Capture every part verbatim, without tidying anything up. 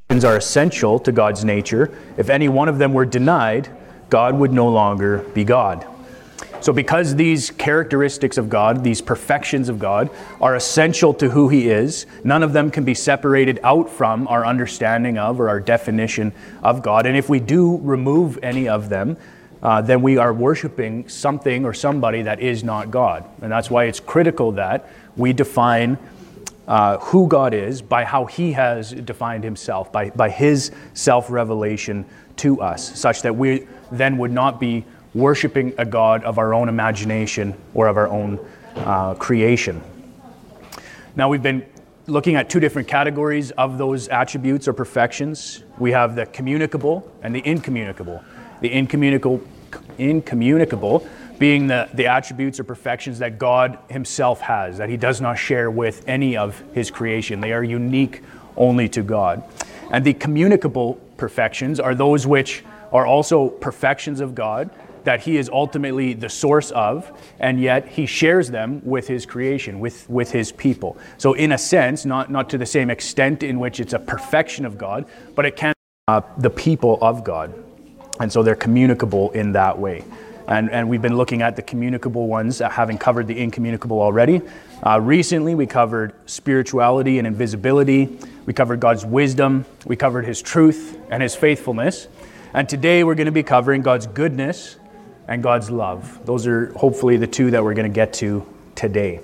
are essential to God's nature. If any one of them were denied, God would no longer be God. So because these characteristics of God, these perfections of God, are essential to who He is, none of them can be separated out from our understanding of or our definition of God. And if we do remove any of them, uh, then we are worshiping something or somebody that is not God. And that's why it's critical that we define uh, who God is by how He has defined Himself, by, by His self-revelation to us, such that we then would not be worshiping a God of our own imagination or of our own uh, creation. Now, we've been looking at two different categories of those attributes or perfections. We have the communicable and the incommunicable. The incommunicable, incommunicable being the, the attributes or perfections that God Himself has, that He does not share with any of His creation. They are unique only to God. And the communicable perfections are those which are also perfections of God, that He is ultimately the source of, and yet He shares them with His creation, with, with His people. So in a sense, not, not to the same extent in which it's a perfection of God, but it can be uh, the people of God. And so they're communicable in that way. And, and we've been looking at the communicable ones, uh, having covered the incommunicable already. Uh, recently, we covered spirituality and invisibility. We covered God's wisdom. We covered His truth and His faithfulness. And today we're going to be covering God's goodness and God's love. Those are hopefully the two that we're going to get to today.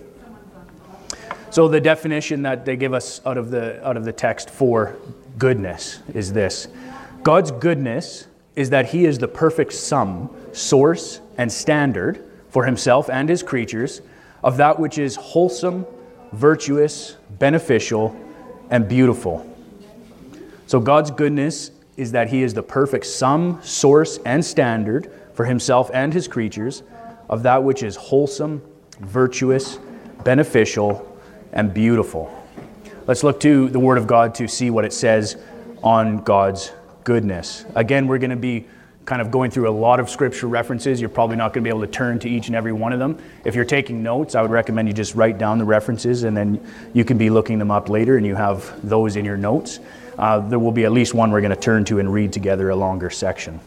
So the definition that they give us out of the out of the text for goodness is this. God's goodness is that He is the perfect sum, source, and standard for Himself and His creatures of that which is wholesome, virtuous, beneficial, and beautiful. So God's goodness is that He is the perfect sum, source, and standard for Himself and His creatures of that which is wholesome, virtuous, beneficial, and beautiful. Let's look to the Word of God to see what it says on God's goodness. Again, we're going to be kind of going through a lot of scripture references. You're probably not going to be able to turn to each and every one of them. If you're taking notes, I would recommend you just write down the references, and then you can be looking them up later and you have those in your notes. Uh, there will be at least one we're going to turn to and read together, a longer section.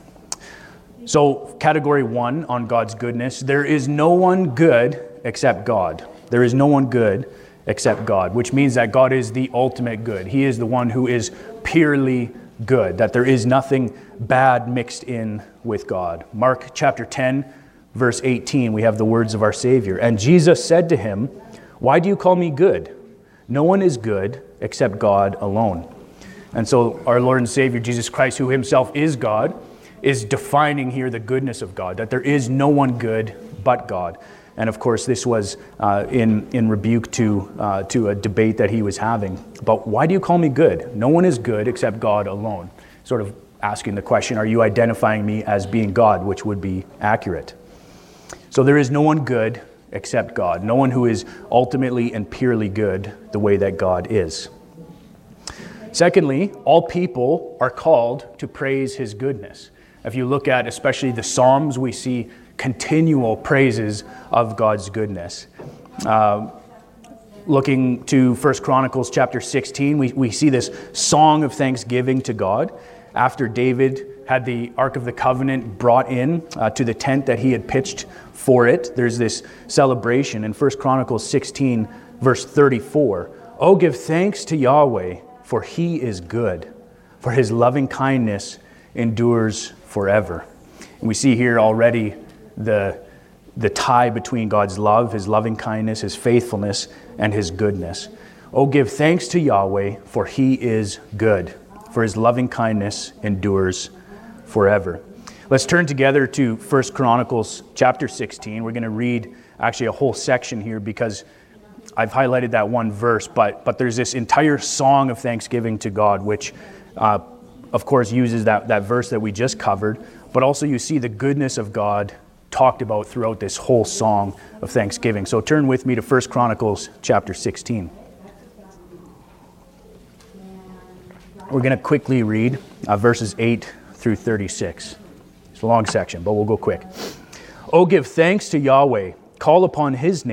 So, category one on God's goodness, there is no one good except God. There is no one good except God, which means that God is the ultimate good. He is the one who is purely good, that there is nothing bad mixed in with God. Mark chapter ten, verse eighteen, we have the words of our Savior. And Jesus said to him, "Why do you call me good? No one is good except God alone." And so our Lord and Savior, Jesus Christ, who Himself is God, is defining here the goodness of God, that there is no one good but God. And of course, this was uh, in, in rebuke to, uh, to a debate that he was having. But why do you call me good? No one is good except God alone. Sort of asking the question, are you identifying me as being God, which would be accurate? So there is no one good except God. No one who is ultimately and purely good the way that God is. Secondly, all people are called to praise His goodness. If you look at especially the Psalms, we see continual praises of God's goodness. Uh, looking to First Chronicles chapter sixteen, we, we see this song of thanksgiving to God. After David had the Ark of the Covenant brought in uh, to the tent that he had pitched for it, there's this celebration in First Chronicles sixteen, verse thirty-four. "Oh, give thanks to Yahweh, for He is good, for His loving kindness endures forever." And we see here already the, the tie between God's love, His loving kindness, His faithfulness, and His goodness. "Oh, give thanks to Yahweh, for He is good, for His loving kindness endures forever." Let's turn together to First Chronicles chapter sixteen. We're going to read actually a whole section here because I've highlighted that one verse, but but there's this entire song of thanksgiving to God, which uh, of course uses that, that verse that we just covered, but also you see the goodness of God talked about throughout this whole song of thanksgiving. So turn with me to First Chronicles chapter sixteen. We're going to quickly read uh, verses eight through thirty-six. It's a long section, but we'll go quick. "Oh, give thanks to Yahweh, call upon His name,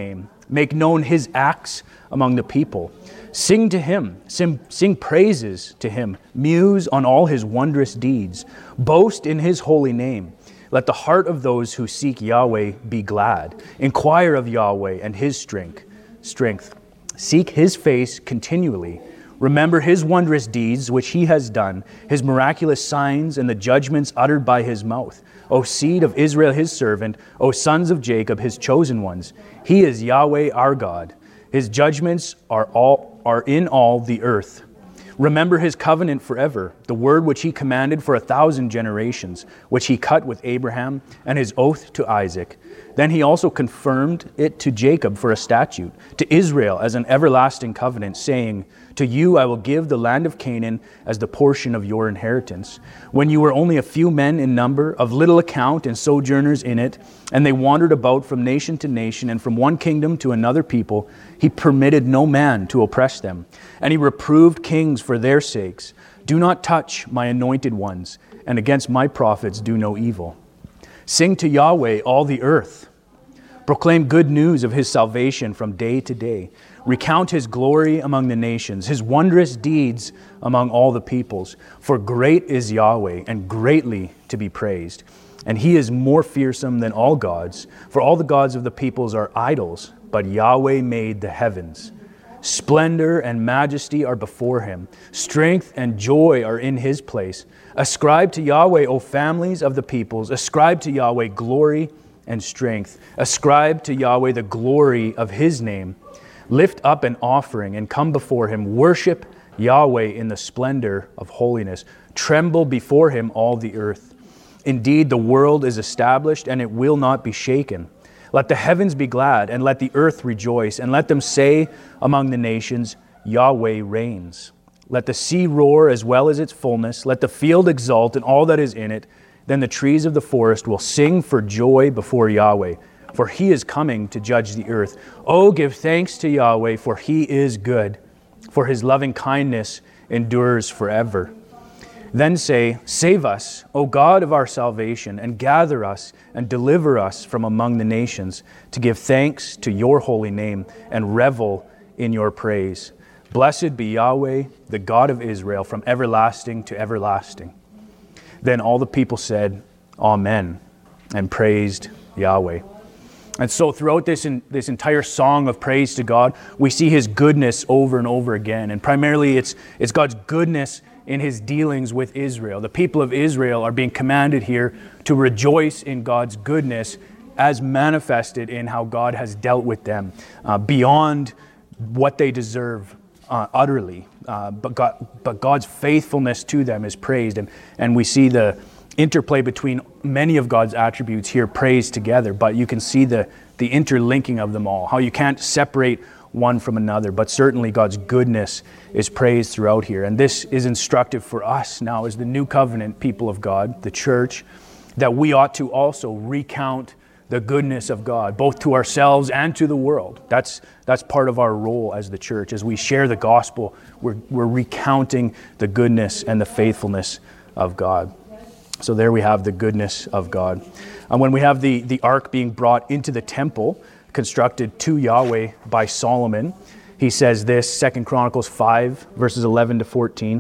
Make known his acts among the people. Sing to him, sing, sing praises to him. Muse on all his wondrous deeds. Boast in his holy name. Let the heart of those who seek Yahweh be glad. Inquire of Yahweh and his strength. Strength. Seek his face continually. Remember his wondrous deeds which he has done, his miraculous signs and the judgments uttered by his mouth. O seed of Israel his servant, O sons of Jacob his chosen ones. He is Yahweh our God. His judgments are all are in all the earth. Remember his covenant forever, the word which he commanded for a thousand generations, which he cut with Abraham, and his oath to Isaac. Then he also confirmed it to Jacob for a statute, to Israel as an everlasting covenant, saying, To you I will give the land of Canaan as the portion of your inheritance. When you were only a few men in number, of little account and sojourners in it, and they wandered about from nation to nation and from one kingdom to another people, he permitted no man to oppress them. And he reproved kings for their sakes. Do not touch my anointed ones, and against my prophets do no evil. Sing to Yahweh, all the earth. Proclaim good news of his salvation from day to day. Recount his glory among the nations, his wondrous deeds among all the peoples. For great is Yahweh, and greatly to be praised. And he is more fearsome than all gods. For all the gods of the peoples are idols, but Yahweh made the heavens. Splendor and majesty are before him. Strength and joy are in his place. Ascribe to Yahweh, O families of the peoples. Ascribe to Yahweh glory and strength. Ascribe to Yahweh the glory of his name. Lift up an offering and come before him. Worship Yahweh in the splendor of holiness. Tremble before him, all the earth. Indeed, the world is established and it will not be shaken. Let the heavens be glad, and let the earth rejoice, and let them say among the nations, Yahweh reigns. Let the sea roar as well as its fullness. Let the field exult and all that is in it. Then the trees of the forest will sing for joy before Yahweh, for he is coming to judge the earth. Oh, give thanks to Yahweh, for he is good, for his loving kindness endures forever. Then say, Save us, O God of our salvation, and gather us and deliver us from among the nations, to give thanks to your holy name and revel in your praise. Blessed be Yahweh, the God of Israel, from everlasting to everlasting. Then all the people said, Amen, and praised Yahweh. And so throughout this in, this entire song of praise to God, we see his goodness over and over again. And primarily it's, it's God's goodness in his dealings with Israel. The people of Israel are being commanded here to rejoice in God's goodness as manifested in how God has dealt with them uh, beyond what they deserve uh, utterly. Uh, but, God, but God's faithfulness to them is praised. And, and we see the interplay between many of God's attributes here praised together, but you can see the, the interlinking of them all, how you can't separate one from another, but certainly God's goodness is praised throughout here. And this is instructive for us now as the new covenant people of God, the church, that we ought to also recount the goodness of God, both to ourselves and to the world. That's that's part of our role as the church. As we share the gospel, we're, we're recounting the goodness and the faithfulness of God. So there we have the goodness of God. And when we have the, the ark being brought into the temple, constructed to Yahweh by Solomon, he says this, Second Chronicles five, verses eleven to fourteen.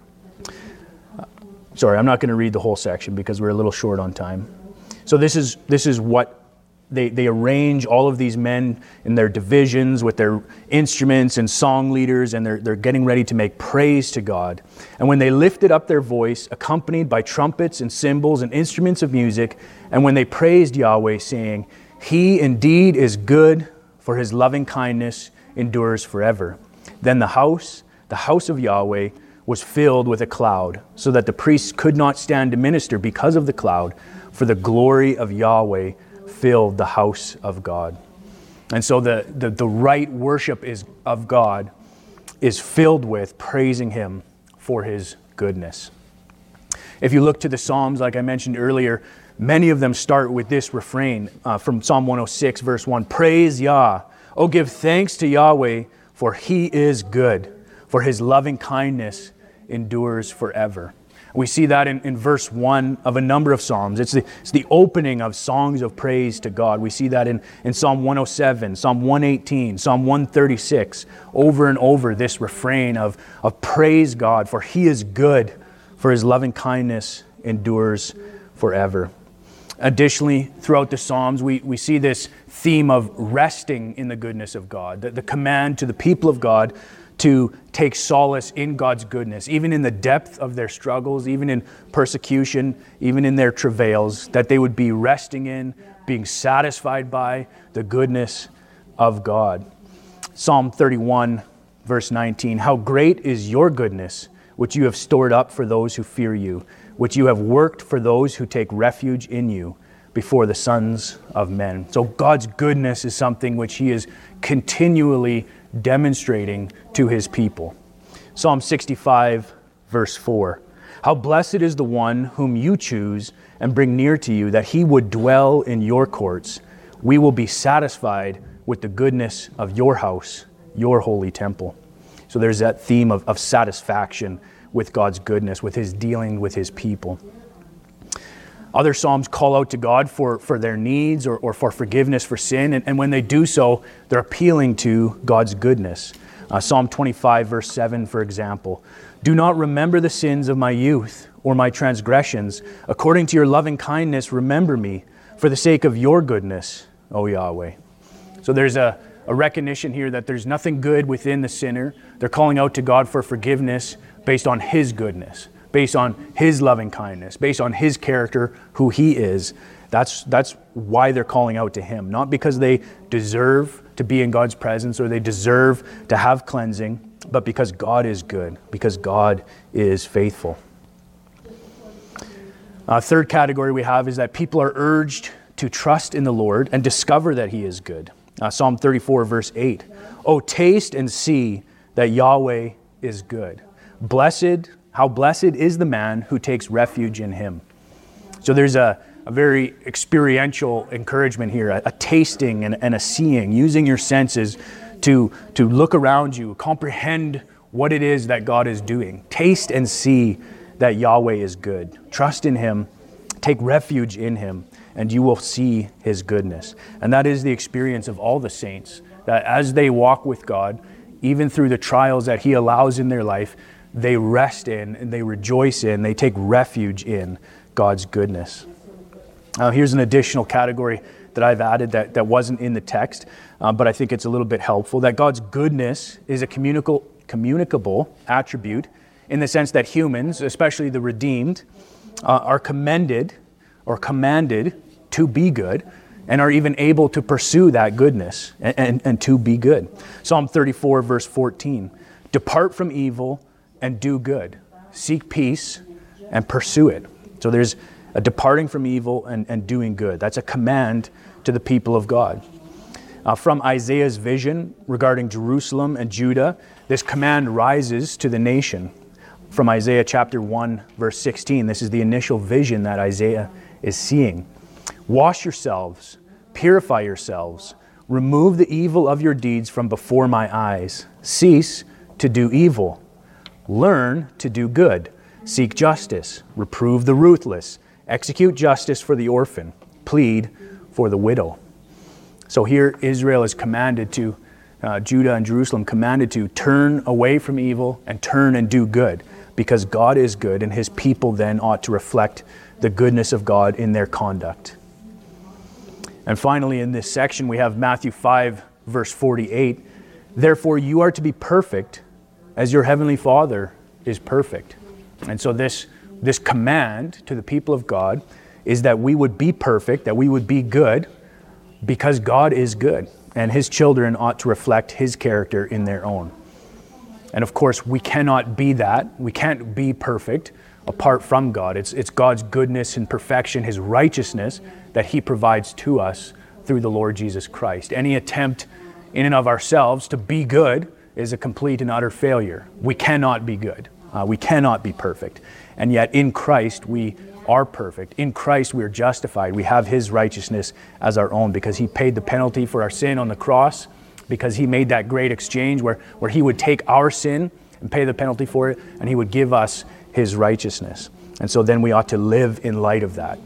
Sorry, I'm not going to read the whole section because we're a little short on time. So this is this is what they, they arrange all of these men in their divisions with their instruments and song leaders, and they're, they're getting ready to make praise to God. And when they lifted up their voice, accompanied by trumpets and cymbals and instruments of music, and when they praised Yahweh, saying, He indeed is good, for his loving kindness endures forever. Then the house, the house of Yahweh, was filled with a cloud, so that the priests could not stand to minister because of the cloud, for the glory of Yahweh filled the house of God. And so the, the, the right worship is of God is filled with praising him for his goodness. If you look to the Psalms, like I mentioned earlier, many of them start with this refrain uh, from Psalm one oh six, verse one. Praise Yah. Oh, give thanks to Yahweh, for he is good, for his loving kindness endures forever. We see that in, in verse one of a number of Psalms. It's the, it's the opening of songs of praise to God. We see that in, in Psalm one oh seven, Psalm one eighteen, Psalm one thirty-six. Over and over, this refrain of, of praise God, for He is good, for His loving kindness endures forever. Additionally, throughout the Psalms, we, we see this theme of resting in the goodness of God, the, the command to the people of God to take solace in God's goodness, even in the depth of their struggles, even in persecution, even in their travails, that they would be resting in, being satisfied by the goodness of God. Psalm thirty-one, verse nineteen, how great is your goodness, which you have stored up for those who fear you, which you have worked for those who take refuge in you before the sons of men. So God's goodness is something which He is continually demonstrating to His people. Psalm sixty-five, verse four. How blessed is the one whom you choose and bring near to you, that he would dwell in your courts. We will be satisfied with the goodness of your house, your holy temple. So there's that theme of, of satisfaction with God's goodness, with His dealing with His people. Other Psalms call out to God for, for their needs or, or for forgiveness for sin. And, and when they do so, they're appealing to God's goodness. Uh, Psalm twenty-five, verse seven, for example. Do not remember the sins of my youth or my transgressions. According to your loving kindness, remember me for the sake of your goodness, O Yahweh. So there's a, a recognition here that there's nothing good within the sinner. They're calling out to God for forgiveness based on His goodness, based on His loving kindness, based on His character, who He is. That's that's why they're calling out to Him, not because they deserve to be in God's presence or they deserve to have cleansing, but because God is good, because God is faithful. Uh, third category we have is that people are urged to trust in the Lord and discover that He is good. Uh, Psalm thirty-four, verse eight. Oh, taste and see that Yahweh is good. Blessed How blessed is the man who takes refuge in Him. So there's a, a very experiential encouragement here, a, a tasting and, and a seeing, using your senses to, to look around you, comprehend what it is that God is doing. Taste and see that Yahweh is good. Trust in Him, take refuge in Him, and you will see His goodness. And that is the experience of all the saints, that as they walk with God, even through the trials that He allows in their life, they rest in and they rejoice in, they take refuge in God's goodness. Now, here's an additional category that I've added that, that wasn't in the text, uh, but I think it's a little bit helpful, that God's goodness is a communicable, communicable attribute in the sense that humans, especially the redeemed, uh, are commended or commanded to be good and are even able to pursue that goodness and, and, and to be good. Psalm thirty-four, verse fourteen, depart from evil and do good. Seek peace and pursue it. So there's a departing from evil and, and doing good. That's a command to the people of God. Uh, from Isaiah's vision regarding Jerusalem and Judah, this command rises to the nation. From Isaiah chapter one, verse sixteen, this is the initial vision that Isaiah is seeing. Wash yourselves, purify yourselves, remove the evil of your deeds from before my eyes. Cease to do evil. Learn to do good. Seek justice. Reprove the ruthless. Execute justice for the orphan. Plead for the widow. So here Israel is commanded to, uh, Judah and Jerusalem commanded to turn away from evil and turn and do good, because God is good and His people then ought to reflect the goodness of God in their conduct. And finally, in this section, we have Matthew five, verse forty-eight. Therefore, you are to be perfect as your heavenly Father is perfect. And so this, this command to the people of God is that we would be perfect, that we would be good, because God is good, and His children ought to reflect His character in their own. And of course, we cannot be that. We can't be perfect apart from God. It's, it's God's goodness and perfection, His righteousness, that He provides to us through the Lord Jesus Christ. Any attempt in and of ourselves to be good is a complete and utter failure. We cannot be good. Uh, we cannot be perfect. And yet in Christ we are perfect. In Christ we are justified. We have His righteousness as our own because He paid the penalty for our sin on the cross, because He made that great exchange where, where He would take our sin and pay the penalty for it, and He would give us His righteousness. And so then we ought to live in light of that.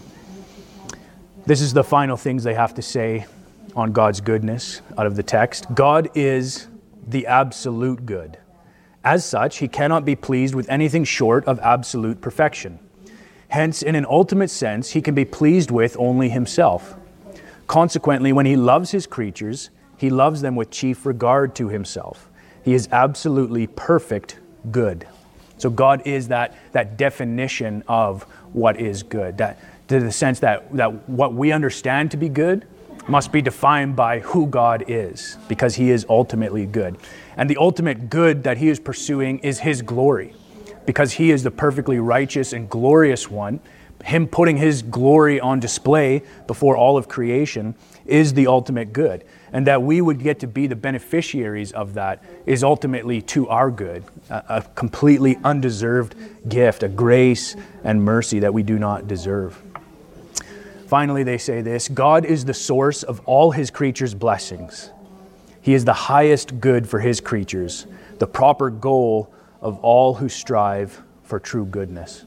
This is the final things they have to say on God's goodness out of the text. God is the absolute good. As such, he cannot be pleased with anything short of absolute perfection. Hence, in an ultimate sense, he can be pleased with only himself. Consequently, when he loves his creatures, he loves them with chief regard to himself. He is absolutely perfect good. So God is that, that definition of what is good. That, to the sense that, that what we understand to be good must be defined by who God is, because he is ultimately good. And the ultimate good that he is pursuing is his glory, because he is the perfectly righteous and glorious one. Him putting his glory on display before all of creation is the ultimate good. And that we would get to be the beneficiaries of that is ultimately to our good, a, a completely undeserved gift, a grace and mercy that we do not deserve. Finally, they say this: God is the source of all his creatures' blessings. He is the highest good for his creatures, the proper goal of all who strive for true goodness.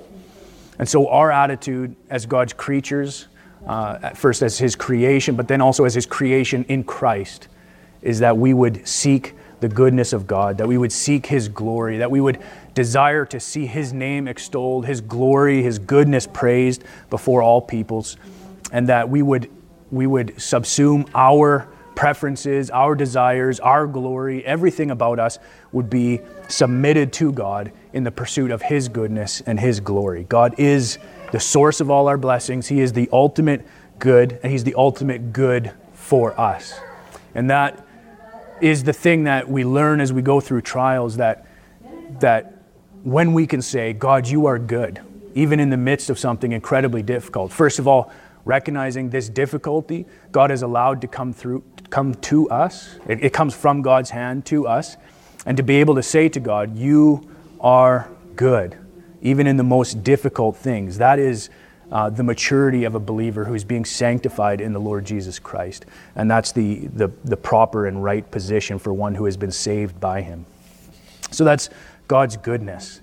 And so our attitude as God's creatures, uh, at first as his creation, but then also as his creation in Christ, is that we would seek the goodness of God, that we would seek his glory, that we would desire to see his name extolled, his glory, his goodness praised before all peoples, and that we would we would subsume our preferences, our desires, our glory, everything about us would be submitted to God in the pursuit of his goodness and his glory. God is the source of all our blessings. He is the ultimate good, and he's the ultimate good for us. And that is the thing that we learn as we go through trials, that that when we can say, God, you are good, even in the midst of something incredibly difficult. First of all, recognizing this difficulty God has allowed to come through, come to us. It, it comes from God's hand to us. And to be able to say to God, you are good, even in the most difficult things. That is uh, the maturity of a believer who's being sanctified in the Lord Jesus Christ. And that's the, the, the proper and right position for one who has been saved by him. So that's God's goodness.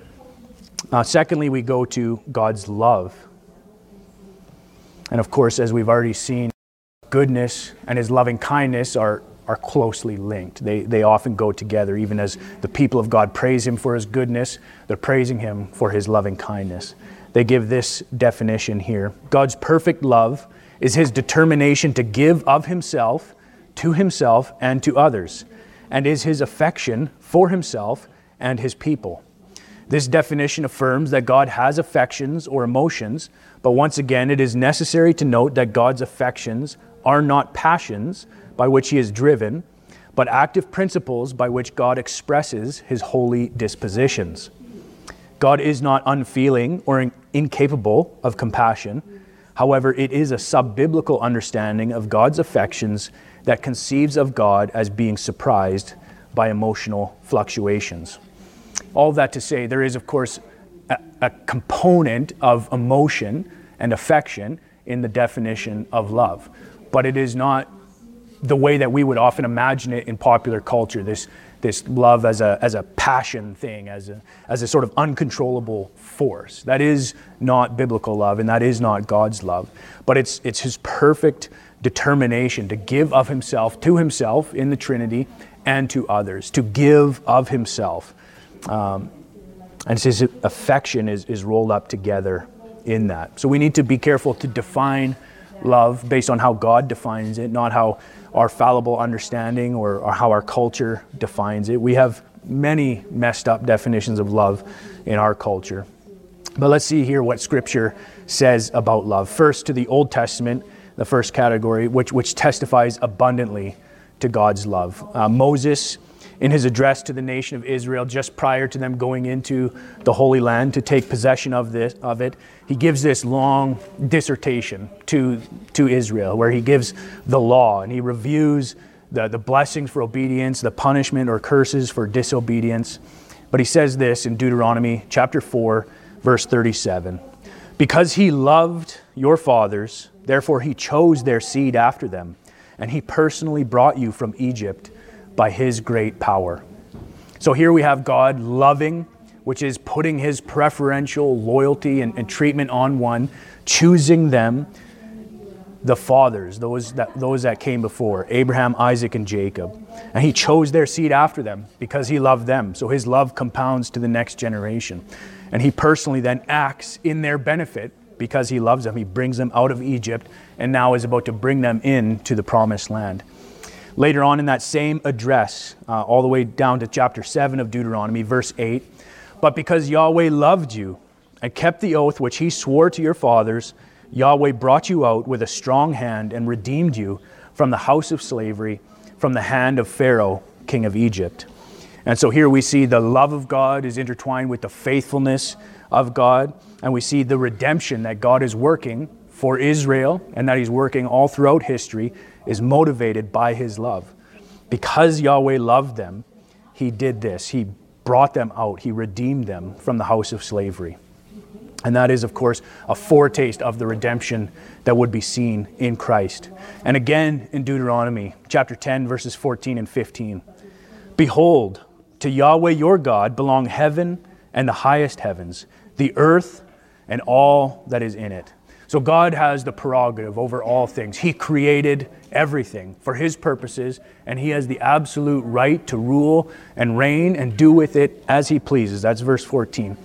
Uh, secondly, we go to God's love. And of course, as we've already seen, goodness and his loving kindness are, are closely linked. They, they often go together. Even as the people of God praise him for his goodness, they're praising him for his loving kindness. They give this definition here: God's perfect love is his determination to give of himself to himself and to others, and is his affection for himself and his people. This definition affirms that God has affections or emotions, but once again, it is necessary to note that God's affections are not passions by which he is driven, but active principles by which God expresses his holy dispositions. God is not unfeeling or in- incapable of compassion. However, it is a sub-biblical understanding of God's affections that conceives of God as being surprised by emotional fluctuations. All that to say, there is, of course, a, a component of emotion and affection in the definition of love. But it is not the way that we would often imagine it in popular culture, this this love as a as a passion thing, as a as a sort of uncontrollable force. That is not biblical love, and that is not God's love. But it's it's his perfect determination to give of himself to himself in the Trinity and to others, to give of himself. Um, and his affection is, is rolled up together in that. So we need to be careful to define love based on how God defines it, not how our fallible understanding or, or how our culture defines it. We have many messed up definitions of love in our culture. But let's see here what Scripture says about love. First, to the Old Testament, the first category, which, which testifies abundantly to God's love. Uh, Moses, in his address to the nation of Israel just prior to them going into the Holy Land to take possession of this of it, he gives this long dissertation to, to Israel where he gives the law and he reviews the, the blessings for obedience, the punishment or curses for disobedience. But he says this in Deuteronomy chapter four, verse thirty-seven. Because he loved your fathers, therefore he chose their seed after them, and he personally brought you from Egypt by his great power. So here we have God loving which is putting his preferential loyalty and, and treatment on one, choosing them, the fathers, those that those that came before, Abraham, Isaac, and Jacob. And he chose their seed after them because he loved them. So his love compounds to the next generation. And he personally then acts in their benefit because he loves them. He brings them out of Egypt and now is about to bring them into the promised land. Later on in that same address, uh, all the way down to chapter seven of Deuteronomy, verse eight, but because Yahweh loved you and kept the oath which he swore to your fathers, Yahweh brought you out with a strong hand and redeemed you from the house of slavery, from the hand of Pharaoh, king of Egypt. And so here we see the love of God is intertwined with the faithfulness of God, and we see the redemption that God is working for Israel and that he's working all throughout history is motivated by his love. Because Yahweh loved them, he did this. He brought them out. He redeemed them from the house of slavery. And that is, of course, a foretaste of the redemption that would be seen in Christ. And again in Deuteronomy chapter ten, verses fourteen and fifteen. Behold, to Yahweh your God belong heaven and the highest heavens, the earth and all that is in it. So God has the prerogative over all things. He created everything for his purposes, and he has the absolute right to rule and reign and do with it as he pleases. That's verse fourteen.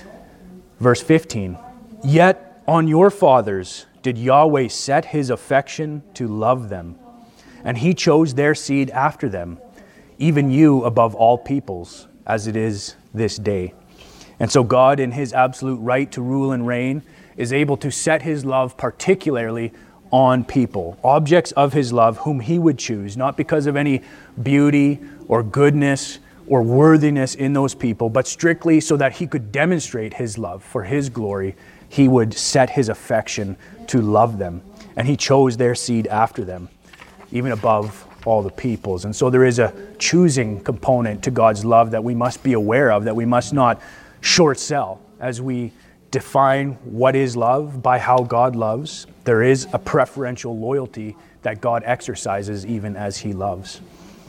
Verse fifteen, yet on your fathers did Yahweh set his affection to love them, and he chose their seed after them, even you above all peoples, as it is this day. And so God, in his absolute right to rule and reign, is able to set his love particularly on people, objects of his love whom he would choose, not because of any beauty or goodness or worthiness in those people, but strictly so that he could demonstrate his love for his glory. He would set his affection to love them, and he chose their seed after them, even above all the peoples. And so there is a choosing component to God's love that we must be aware of, that we must not short sell as we define what is love by how God loves. There is a preferential loyalty that God exercises even as he loves.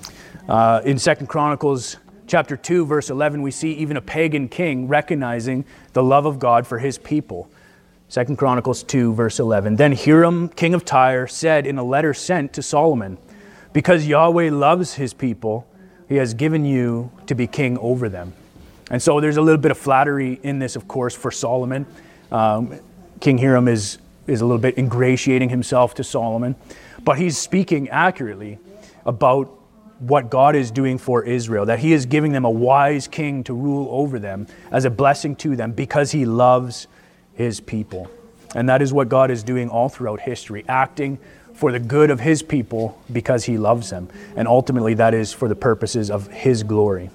Uh, in Second Chronicles chapter two, verse eleven, we see even a pagan king recognizing the love of God for his people. Second Chronicles two, verse eleven. Then Hiram, king of Tyre, said in a letter sent to Solomon, because Yahweh loves his people, he has given you to be king over them. And so there's a little bit of flattery in this, of course, for Solomon. Um, King Hiram is, is a little bit ingratiating himself to Solomon, but he's speaking accurately about what God is doing for Israel, that he is giving them a wise king to rule over them as a blessing to them because he loves his people. And that is what God is doing all throughout history, acting for the good of his people because he loves them. And ultimately that is for the purposes of his glory.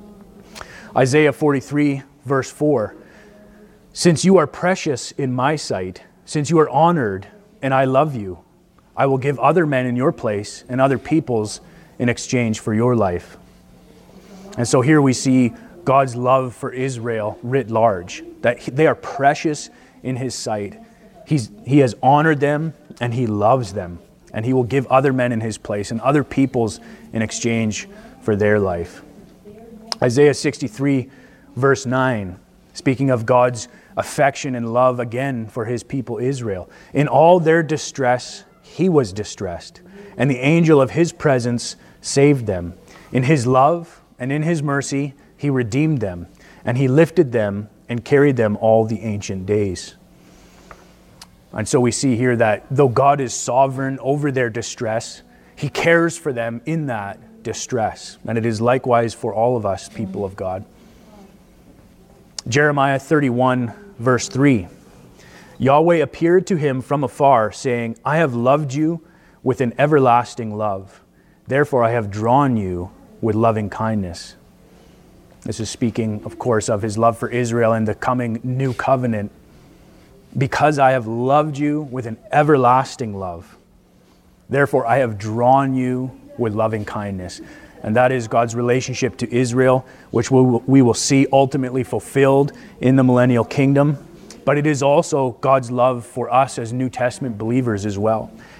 Isaiah forty-three, verse four, since you are precious in my sight, since you are honored and I love you, I will give other men in your place and other peoples in exchange for your life. And so here we see God's love for Israel writ large, that they are precious in his sight. He's, he has honored them and he loves them, and he will give other men in his place and other peoples in exchange for their life. Isaiah sixty-three, verse nine, speaking of God's affection and love again for his people Israel. In all their distress, he was distressed, and the angel of his presence saved them. In his love and in his mercy, he redeemed them, and he lifted them and carried them all the ancient days. And so we see here that though God is sovereign over their distress, he cares for them in that distress. And it is likewise for all of us, people of God. Jeremiah thirty-one, verse three. Yahweh appeared to him from afar, saying, I have loved you with an everlasting love. Therefore I have drawn you with loving kindness. This is speaking, of course, of his love for Israel and the coming new covenant. Because I have loved you with an everlasting love, therefore I have drawn you with loving kindness. And that is God's relationship to Israel, which we will see ultimately fulfilled in the millennial kingdom. But it is also God's love for us as New Testament believers as well.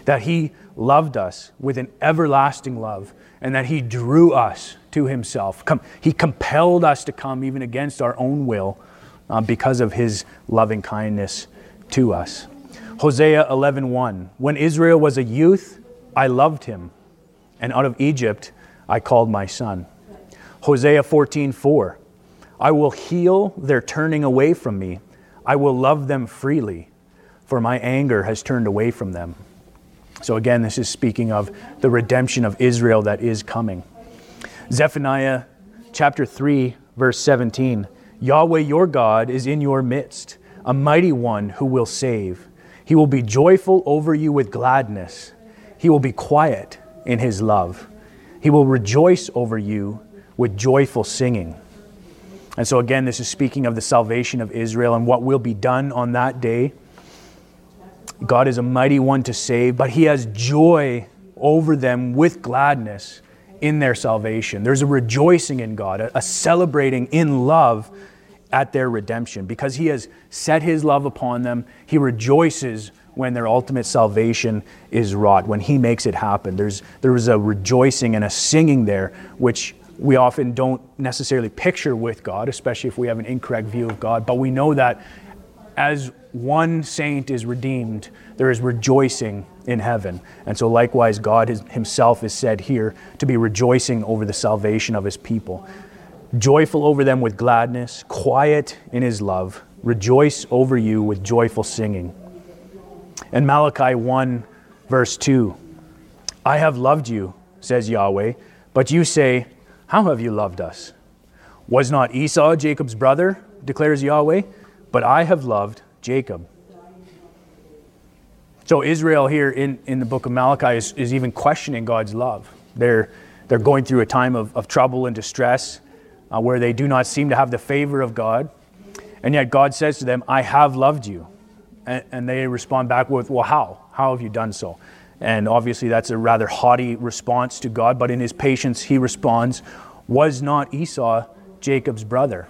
that he loved us with an everlasting love, and that he drew us to himself. Com- he compelled us to come even against our own will uh, because of his loving kindness to us. Hosea eleven one, when Israel was a youth, I loved him, and out of Egypt I called my son. Hosea fourteen four, I will heal their turning away from me. I will love them freely, for my anger has turned away from them. So again, this is speaking of the redemption of Israel that is coming. Zephaniah chapter three, verse seventeen, Yahweh your God is in your midst, a mighty one who will save. He will be joyful over you with gladness. He will be quiet in his love. He will rejoice over you with joyful singing. And so again, this is speaking of the salvation of Israel and what will be done on that day. God is a mighty one to save, but he has joy over them with gladness in their salvation. There's a rejoicing in God, a, a celebrating in love at their redemption. Because he has set his love upon them, he rejoices when their ultimate salvation is wrought, when he makes it happen. There's there is a rejoicing and a singing there, which we often don't necessarily picture with God, especially if we have an incorrect view of God. But we know that as one saint is redeemed, there is rejoicing in heaven. And so likewise, God is, himself is said here to be rejoicing over the salvation of his people. Joyful over them with gladness, quiet in his love, rejoice over you with joyful singing. And Malachi one, verse two, I have loved you, says Yahweh, but you say, how have you loved us? Was not Esau Jacob's brother, declares Yahweh, but I have loved Jacob. So Israel here in, in the book of Malachi is, is even questioning God's love. They're, they're going through a time of, of trouble and distress uh, where they do not seem to have the favor of God. And yet God says to them, I have loved you. And, and they respond back with, well, how? How have you done so? And obviously that's a rather haughty response to God, but in his patience he responds, was not Esau Jacob's brother?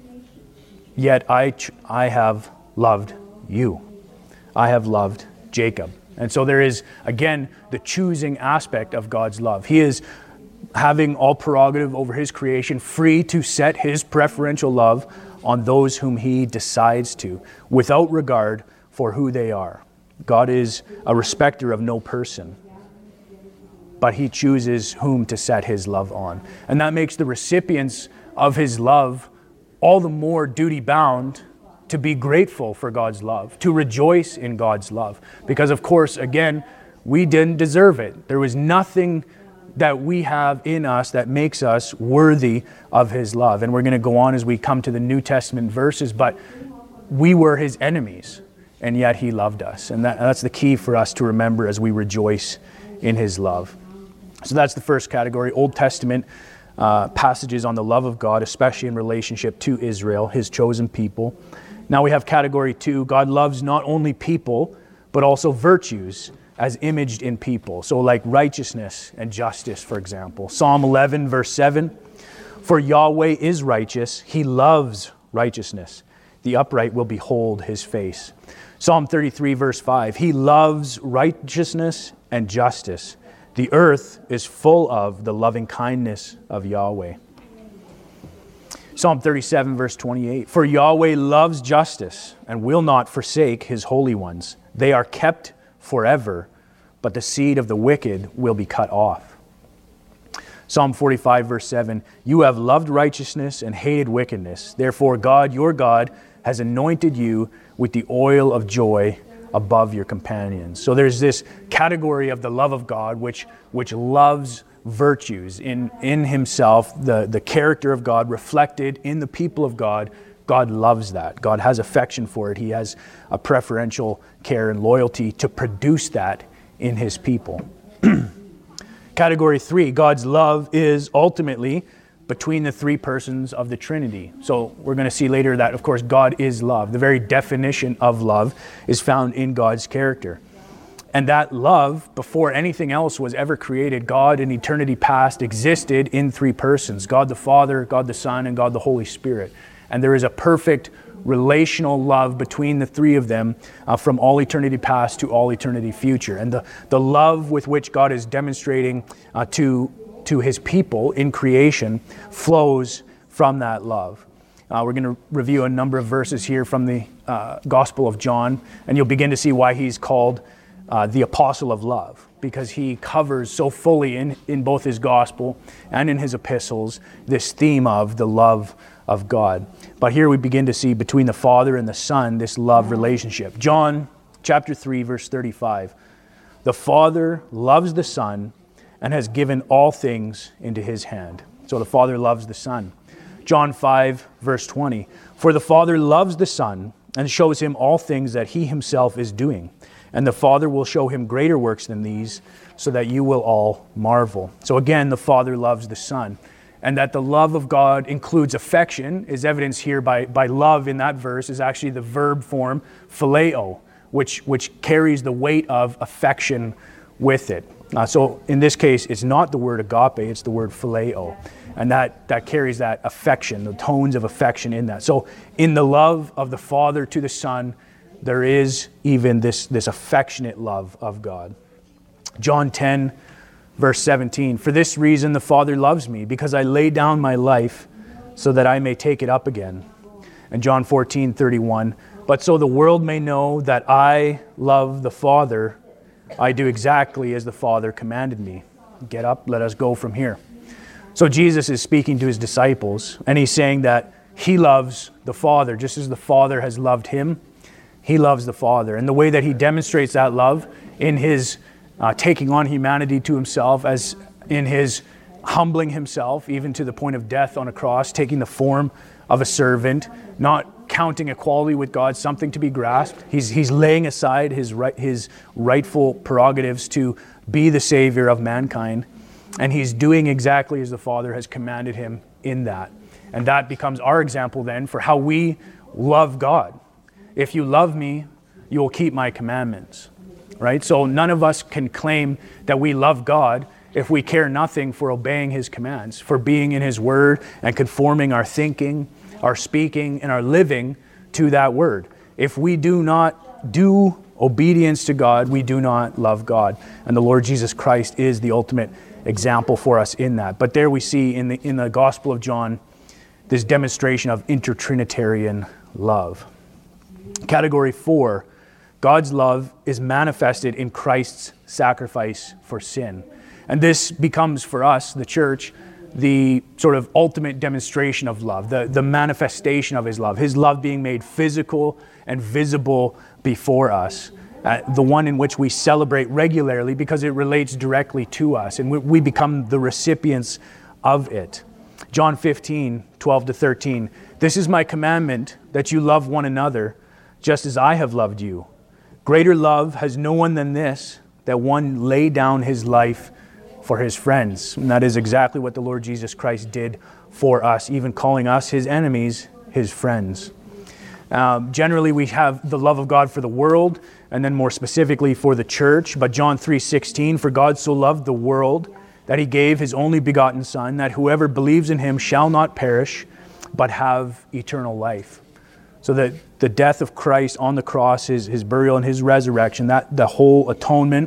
Yet I, ch- I have loved you. I have loved Jacob. And so there is, again, the choosing aspect of God's love. He is having all prerogative over his creation, free to set his preferential love on those whom he decides to, without regard for who they are. God is a respecter of no person, but he chooses whom to set his love on. And that makes the recipients of his love all the more duty-bound to be grateful for God's love, to rejoice in God's love. Because, of course, again, we didn't deserve it. There was nothing that we have in us that makes us worthy of his love. And we're going to go on as we come to the New Testament verses, but we were his enemies, and yet he loved us. And that, that's the key for us to remember as we rejoice in his love. So that's the first category, Old Testament uh, passages on the love of God, especially in relationship to Israel, his chosen people. Now we have category two, God loves not only people, but also virtues as imaged in people. So like righteousness and justice, for example. Psalm eleven, verse seven, for Yahweh is righteous, he loves righteousness. The upright will behold his face. Psalm thirty-three, verse five, he loves righteousness and justice. The earth is full of the loving kindness of Yahweh. Psalm thirty-seven, verse twenty-eight, for Yahweh loves justice and will not forsake his holy ones. They are kept forever, but the seed of the wicked will be cut off. Psalm forty-five, verse seven, you have loved righteousness and hated wickedness. Therefore God, your God, has anointed you with the oil of joy above your companions. So there's this category of the love of God which, which loves virtues in, in himself, the, the character of God reflected in the people of God. God loves that. God has affection for it. He has a preferential care and loyalty to produce that in his people. Category three, God's love is ultimately between the three persons of the Trinity. So we're going to see later that, of course, God is love. The very definition of love is found in God's character. And that love, before anything else was ever created, God in eternity past existed in three persons, God the Father, God the Son, and God the Holy Spirit. And there is a perfect relational love between the three of them uh, from all eternity past to all eternity future. And the, the love with which God is demonstrating uh, to, to his people in creation flows from that love. Uh, we're going to review a number of verses here from the uh, Gospel of John, and you'll begin to see why he's called uh, the Apostle of Love, because he covers so fully in, in both his Gospel and in his epistles this theme of the love of God. But here we begin to see between the Father and the Son this love relationship. John chapter three, verse thirty-five. The Father loves the Son and has given all things into his hand. So the Father loves the Son. John five, verse twenty. For the Father loves the Son and shows him all things that he himself is doing. And the Father will show him greater works than these, so that you will all marvel. So again, the Father loves the Son. And that the love of God includes affection is evidenced here by, by love in that verse is actually the verb form phileo, which, which carries the weight of affection with it. Uh, so in this case, it's not the word agape, it's the word phileo. And that, that carries that affection, the tones of affection in that. So in the love of the Father to the Son, there is even this, this affectionate love of God. John ten, verse seventeen. For this reason the Father loves me, because I lay down my life so that I may take it up again. And John fourteen, thirty-one. But so the world may know that I love the Father, I do exactly as the Father commanded me. Get up, let us go from here. So Jesus is speaking to his disciples, and he's saying that he loves the Father, just as the Father has loved him. He loves the Father. And the way that he demonstrates that love in his uh, taking on humanity to himself, as in his humbling himself, even to the point of death on a cross, taking the form of a servant, not counting equality with God something to be grasped. He's, he's laying aside his, right, his rightful prerogatives to be the Savior of mankind. And he's doing exactly as the Father has commanded him in that. And that becomes our example then for how we love God. If you love me, you will keep my commandments, right? So none of us can claim that we love God if we care nothing for obeying his commands, for being in his word and conforming our thinking, our speaking, and our living to that word. If we do not do obedience to God, we do not love God. And the Lord Jesus Christ is the ultimate example for us in that. But there we see in the, in the Gospel of John this demonstration of intertrinitarian love. Category four, God's love is manifested in Christ's sacrifice for sin. And this becomes for us, the church, the sort of ultimate demonstration of love, the, the manifestation of his love, his love being made physical and visible before us, uh, the one in which we celebrate regularly because it relates directly to us, and we, we become the recipients of it. John fifteen, twelve to thirteen, this is my commandment, that you love one another, just as I have loved you. Greater love has no one than this, that one lay down his life for his friends. And that is exactly what the Lord Jesus Christ did for us, even calling us his enemies, his friends. Um, generally, we have the love of God for the world, and then more specifically for the church. But John three sixteen, for God so loved the world that he gave his only begotten Son, that whoever believes in him shall not perish, but have eternal life. So that the death of Christ on the cross, his, his burial and his resurrection, that the whole atonement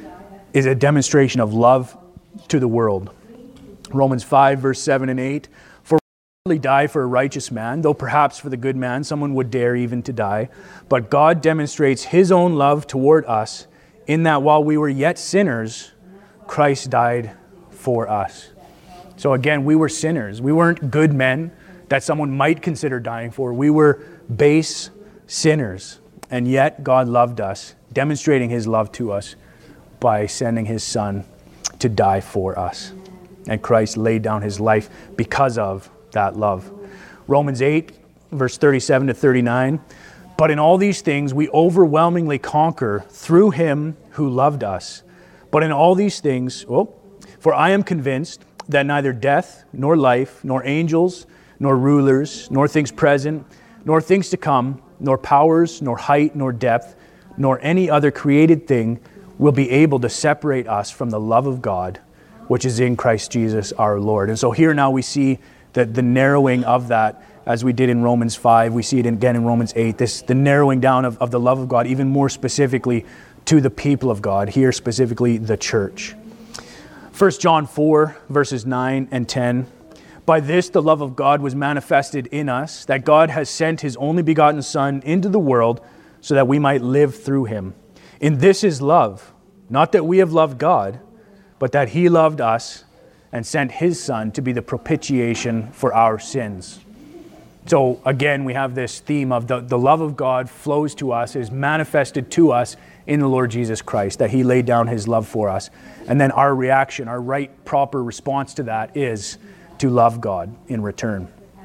is a demonstration of love to the world. Romans five, verse seven and eight, for we hardly die for a righteous man, though perhaps for the good man someone would dare even to die. But God demonstrates his own love toward us, in that while we were yet sinners, Christ died for us. So again, we were sinners. We weren't good men that someone might consider dying for. We were base sinners, and yet God loved us, demonstrating his love to us by sending his Son to die for us. And Christ laid down his life because of that love. Romans eight, verse thirty-seven to thirty-nine, but in all these things we overwhelmingly conquer through him who loved us. But in all these things, oh, for I am convinced that neither death, nor life, nor angels, nor rulers, nor things present, nor things to come, nor powers, nor height, nor depth, nor any other created thing will be able to separate us from the love of God, which is in Christ Jesus our Lord. And so here now we see that the narrowing of that as we did in Romans five. We see it again in Romans eight, this the narrowing down of, of the love of God, even more specifically to the people of God, here specifically the church. First John four, verses nine and ten. By this the love of God was manifested in us, that God has sent his only begotten Son into the world so that we might live through him. In this is love, not that we have loved God, but that he loved us and sent his Son to be the propitiation for our sins. So again, we have this theme of the, the love of God flows to us, is manifested to us in the Lord Jesus Christ, that he laid down his love for us. And then our reaction, our right, proper response to that is to love God in return.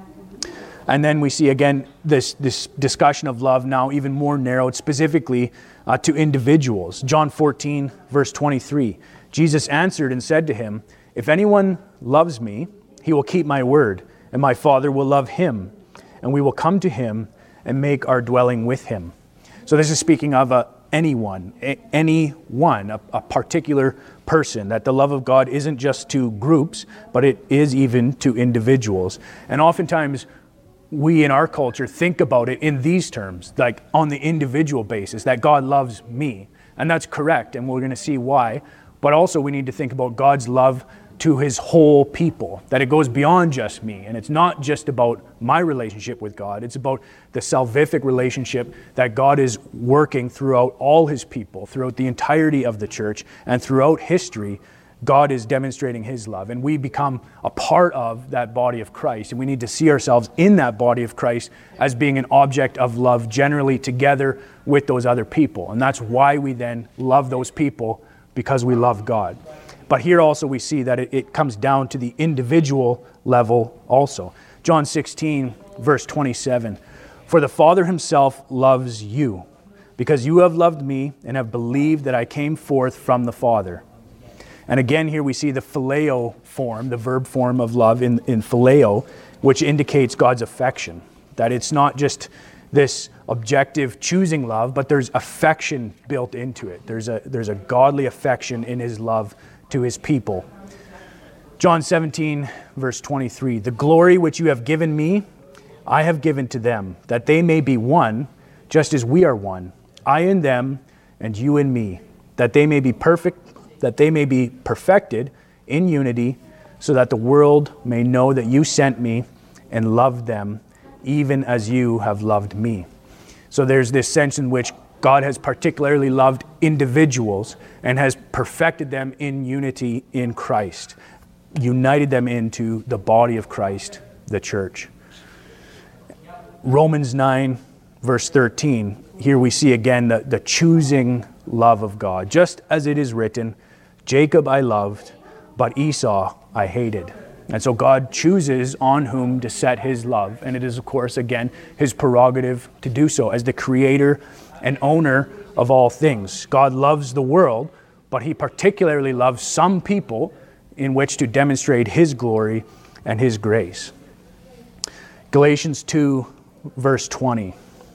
And then we see again this, this discussion of love now even more narrowed specifically uh, to individuals. John fourteen, verse twenty-three. Jesus answered and said to him, if anyone loves me, he will keep my word, and my Father will love him, and we will come to him and make our dwelling with him. So this is speaking of a anyone, a, anyone, a, a particular person, that the love of God isn't just to groups, but it is even to individuals. And oftentimes we in our culture think about it in these terms, like on the individual basis, that God loves me. And that's correct, and we're going to see why. But also we need to think about God's love to his whole people, that it goes beyond just me. And it's not just about my relationship with God. It's about the salvific relationship that God is working throughout all his people, throughout the entirety of the church, and throughout history. God is demonstrating his love, and we become a part of that body of Christ. And we need to see ourselves in that body of Christ as being an object of love generally together with those other people. And that's why we then love those people, because we love God. But here also we see that it, it comes down to the individual level also. John sixteen, verse twenty-seven. For the Father himself loves you, because you have loved me and have believed that I came forth from the Father. And again here we see the phileo form, the verb form of love in, in phileo, which indicates God's affection. That it's not just this objective choosing love, but there's affection built into it. There's a, there's a godly affection in his love to his people. John seventeen, verse twenty-three. The glory which you have given me, I have given to them, that they may be one, just as we are one. I in them, and you in me, that they may be perfect, that they may be perfected in unity, so that the world may know that you sent me and loved them, even as you have loved me. So there's this sense in which God has particularly loved individuals and has perfected them in unity in Christ, united them into the body of Christ, the church. Romans nine, verse thirteen, here we see again the, the choosing love of God. Just as it is written, Jacob I loved, but Esau I hated. And so God chooses on whom to set his love. And it is, of course, again, his prerogative to do so as the creator and owner of all things. God loves the world, but he particularly loves some people in which to demonstrate his glory and his grace. Galatians two, verse twenty.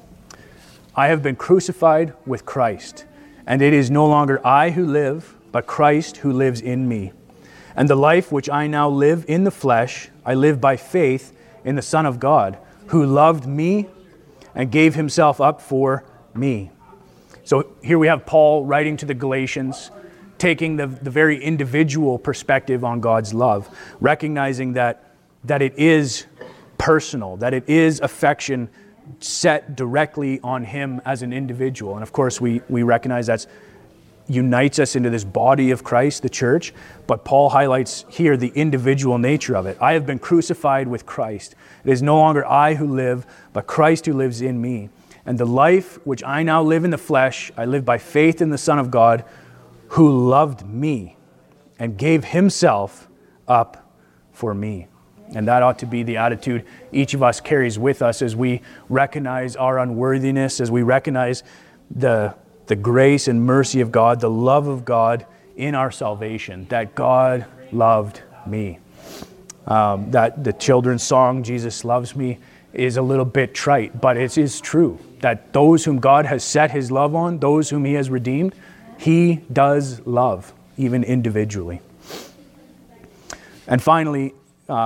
I have been crucified with Christ, and it is no longer I who live, but Christ who lives in me. And the life which I now live in the flesh, I live by faith in the Son of God, who loved me and gave himself up for me. So here we have Paul writing to the Galatians, taking the, the very individual perspective on God's love, recognizing that, that it is personal, that it is affection set directly on him as an individual. And of course, we, we recognize that's unites us into this body of Christ, the church, but Paul highlights here the individual nature of it. I have been crucified with Christ. It is no longer I who live, but Christ who lives in me. And the life which I now live in the flesh, I live by faith in the Son of God, who loved me and gave himself up for me. And that ought to be the attitude each of us carries with us as we recognize our unworthiness, as we recognize the the grace and mercy of God, the love of God in our salvation, that God loved me. Um, that the children's song, Jesus Loves Me, is a little bit trite, but it is true that those whom God has set his love on, those whom he has redeemed, he does love, even individually. And finally, uh,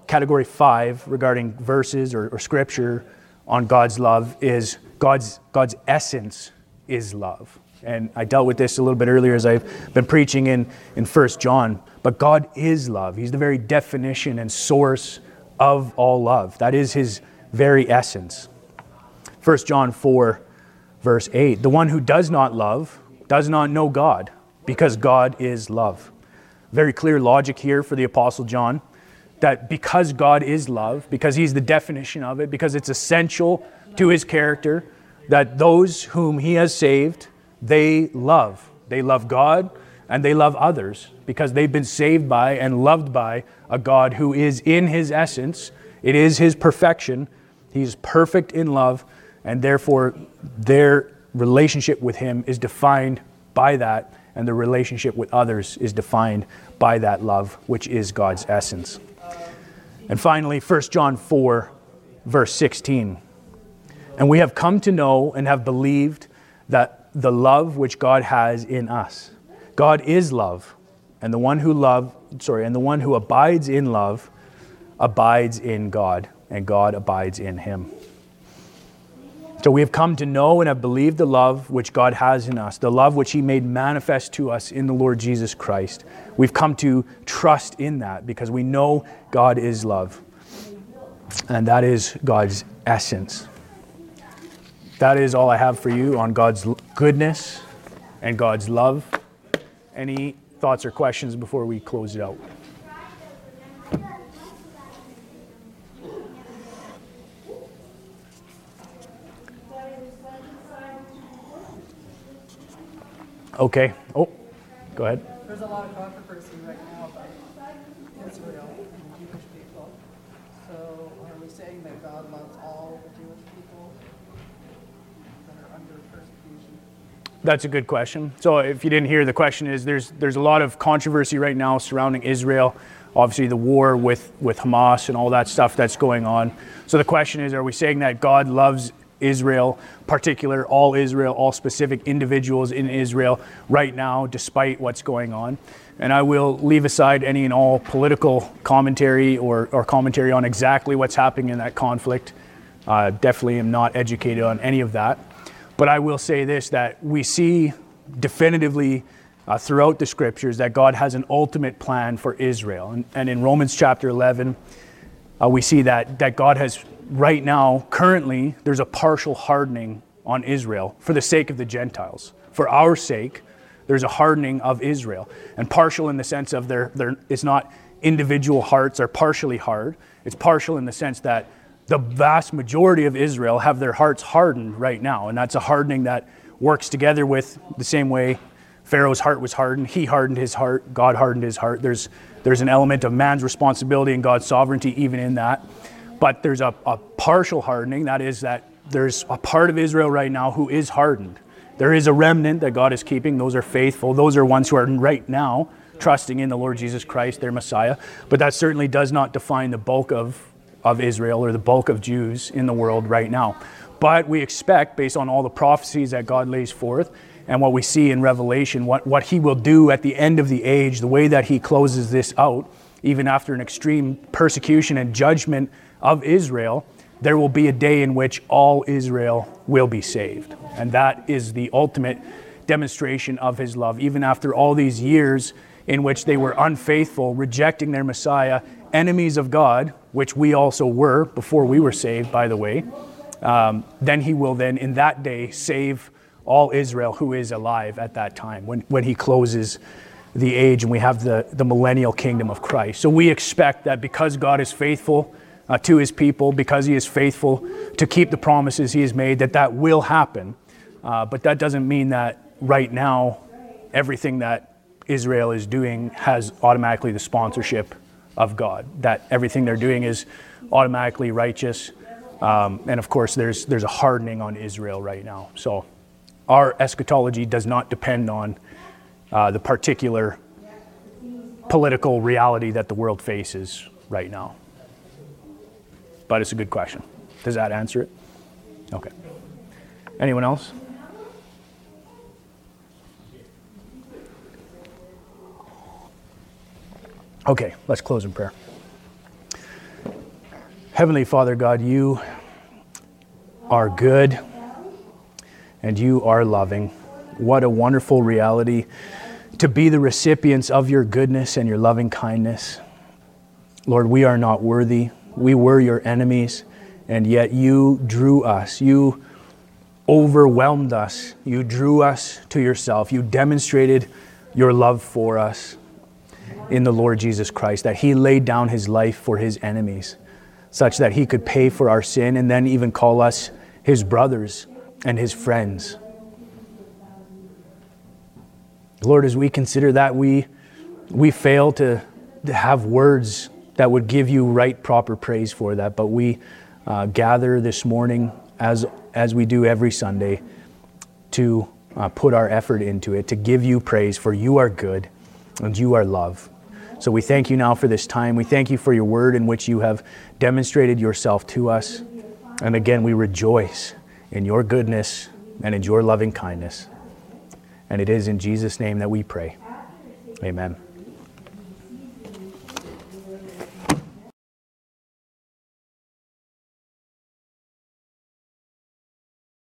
category five regarding verses or, or scripture on God's love is God's God's essence is love. And I dealt with this a little bit earlier as I've been preaching in, in First John. But God is love. He's the very definition and source of all love. That is his very essence. First John four, verse eight. The one who does not love does not know God, because God is love. Very clear logic here for the Apostle John, that because God is love, because he's the definition of it, because it's essential to his character, that those whom he has saved, they love. They love God and they love others because they've been saved by and loved by a God who is in his essence. It is his perfection. He's perfect in love, and therefore their relationship with him is defined by that, and the relationship with others is defined by that love, which is God's essence. And finally, First John four, verse sixteen. And we have come to know and have believed that the love which God has in us. God is love, and the one who love, sorry, and the one who abides in love abides in God, and God abides in him. So we have come to know and have believed the love which God has in us, the love which he made manifest to us in the Lord Jesus Christ. We've come to trust in that because we know God is love, and that is God's essence. That is all I have for you on God's goodness and God's love. Any thoughts or questions before we close it out? Okay. Oh, go ahead. There's a lot of controversy right now about Israel and the Jewish people. So are we saying that God loves all the Jewish people that are under persecution? That's a good question. So if you didn't hear, the question is there's there's a lot of controversy right now surrounding Israel. Obviously the war with, with Hamas and all that stuff that's going on. So the question is, are we saying that God loves Israel, particular, all Israel, all specific individuals in Israel right now, despite what's going on? And I will leave aside any and all political commentary or, or commentary on exactly what's happening in that conflict. Uh, definitely am not educated on any of that. But I will say this, that we see definitively uh, throughout the scriptures that God has an ultimate plan for Israel. And, and in Romans chapter eleven, uh, we see that, that God has right now, currently, there's a partial hardening on Israel for the sake of the Gentiles. For our sake, there's a hardening of Israel. And partial in the sense of their, their, it's not individual hearts are partially hard. It's partial in the sense that the vast majority of Israel have their hearts hardened right now. And that's a hardening that works together with the same way Pharaoh's heart was hardened. He hardened his heart. God hardened his heart. There's, there's an element of man's responsibility and God's sovereignty even in that. But there's a, a partial hardening. That is that there's a part of Israel right now who is hardened. There is a remnant that God is keeping. Those are faithful. Those are ones who are right now trusting in the Lord Jesus Christ, their Messiah. But that certainly does not define the bulk of, of Israel or the bulk of Jews in the world right now. But we expect, based on all the prophecies that God lays forth and what we see in Revelation, what, what he will do at the end of the age, the way that he closes this out, even after an extreme persecution and judgment of Israel, there will be a day in which all Israel will be saved. And that is the ultimate demonstration of his love. Even after all these years in which they were unfaithful, rejecting their Messiah, enemies of God, which we also were before we were saved, by the way, um, then he will then in that day save all Israel who is alive at that time when, when he closes the age and we have the, the millennial kingdom of Christ. So we expect that because God is faithful Uh, to his people, because he is faithful to keep the promises he has made, that that will happen. Uh, but that doesn't mean that right now everything that Israel is doing has automatically the sponsorship of God, that everything they're doing is automatically righteous. Um, and of course, there's there's a hardening on Israel right now. So our eschatology does not depend on uh, the particular political reality that the world faces right now. But it's a good question. Does that answer it? Okay. Anyone else? Okay, let's close in prayer. Heavenly Father God, you are good and you are loving. What a wonderful reality to be the recipients of your goodness and your loving kindness. Lord, we are not worthy. We were your enemies, and yet you drew us. You overwhelmed us. You drew us to yourself. You demonstrated your love for us in the Lord Jesus Christ, that he laid down his life for his enemies, such that he could pay for our sin and then even call us his brothers and his friends. Lord, as we consider that, we we fail to, to have words that would give you right, proper praise for that. But we uh, gather this morning, as as we do every Sunday, to uh, put our effort into it, to give you praise, for you are good and you are love. So we thank you now for this time. We thank you for your word in which you have demonstrated yourself to us. And again, we rejoice in your goodness and in your loving kindness. And it is in Jesus' name that we pray. Amen.